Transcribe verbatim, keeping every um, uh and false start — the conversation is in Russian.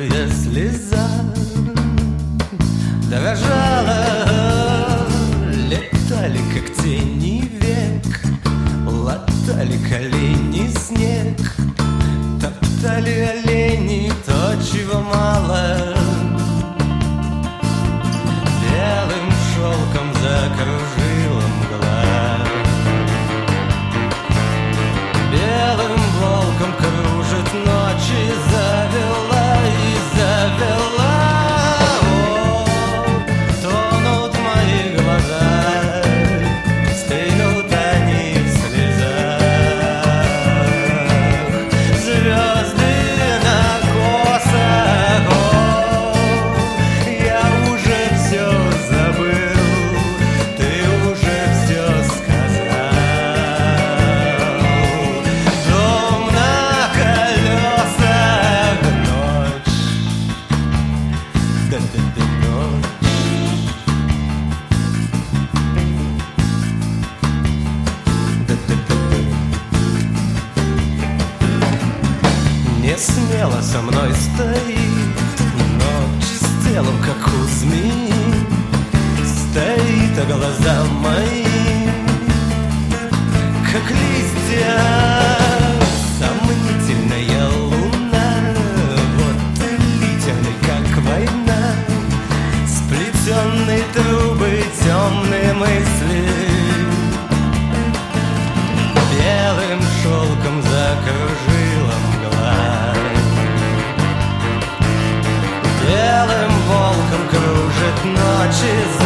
да слеза дрожала, летали, как тени век, латали колени снег, топтали олени то, чего мало. Белым шелком закружила мгла, белым волком кружит ночь и завела, и завела. О, тонут мои глаза, стынут они в слезах. Звезды на косах, о, я уже все забыл, ты уже все сказал. Дом на колесах, ночь, да-да-да, ночь. Не смело со мной стоит, ночь с телом, как у змеи, стоит, а глаза мои, как листья. Сомнительная луна, вот и летели, как война, сплетенные трубы, темные мысли. Белым шелком закружила мгла, белым волком кружит ночь и